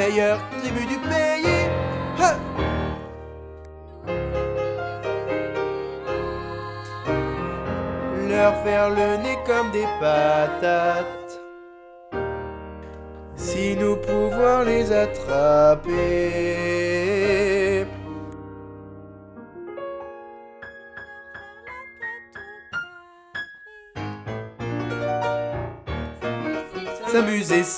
meilleures tribus du pays. Ha! Leur faire le nez comme des patates, si nous pouvons les attraper. S'amuser